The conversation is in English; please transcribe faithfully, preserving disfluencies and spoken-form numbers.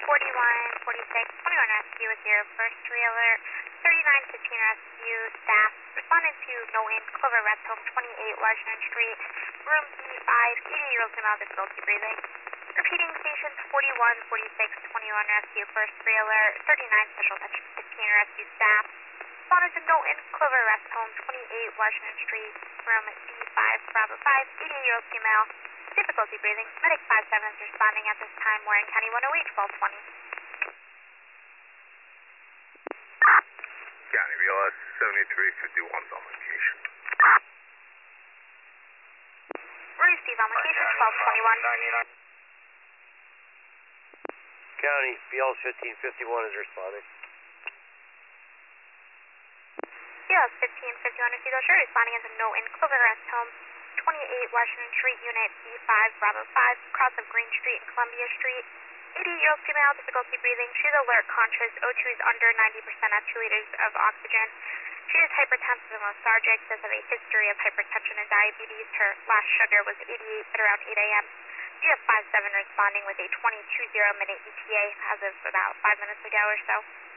forty-one forty-six twenty-one rescue with your first trailer. thirty-nine fifteen rescue staff responded to no in Clover Rest Home, twenty-eight Washington Street, room B five, eighty-year-old female, difficulty breathing. Repeating stations forty-one forty-six twenty-one rescue first trailer. thirty-nine special touch fifteen rescue staff responded to no in Clover Rest Home, twenty-eight Washington Street, room B five, Bravo five, eighty-year-old female, difficulty breathing. Medic five seven is responding at this time. Warren County one oh eight twelve twenty. County B L S seventy-three fifty-one on location. Receive on location twelve twenty-one. County B L S fifteen fifty-one is responding. B L S fifteen fifty-one is Eagle Sure responding as a no in Clover Rest Home, twenty-eight Washington Street, Unit B five, Bravo five, cross of Green Street and Columbia Street. eighty-year-old female, difficulty breathing. She's alert, conscious. O two is under ninety percent at two liters of oxygen. She is hypertensive and lethargic. Does have a history of hypertension and diabetes. Her last sugar was eighty-eight at around eight A M G F five seven responding with a twenty-two zero minute E T A as of about five minutes ago or so.